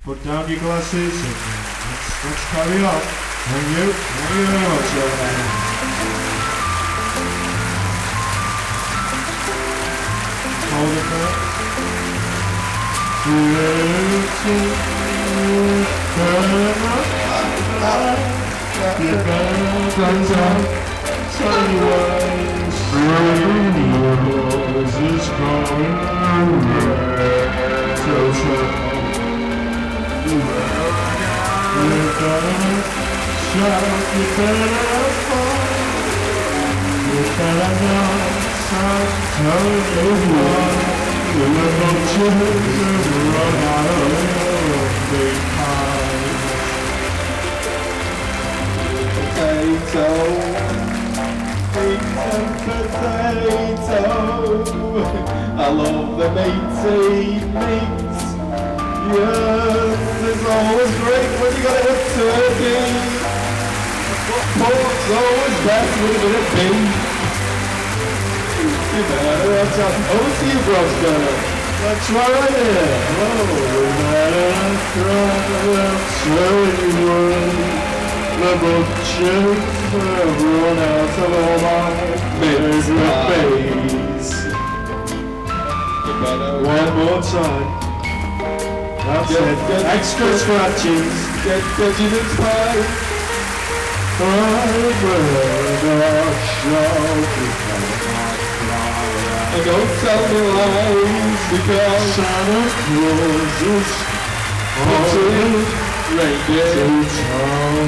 Put down your glasses and let's carry on. Thank you very much, young man. Hold it there. You better tell you what is coming. You better shout, you better fall, you better not stop telling you what. You little children run out of your big pie. Potato, potato. I love the meaty meat. Yes, it's always great when you got a turkey. But pork's always best with a bit of beef. You better watch out. Over to you, Brosco. That's right here. Oh, you better tell you what. The butchers have run out of all my favorite babies. One more time. That's it. Extra scratches. Get veggie pie. And don't tell me lies because Santa Claus is on reindeer.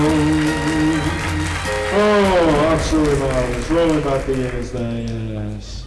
Oh, absolutely marvelous. Rolling back the years there, yes.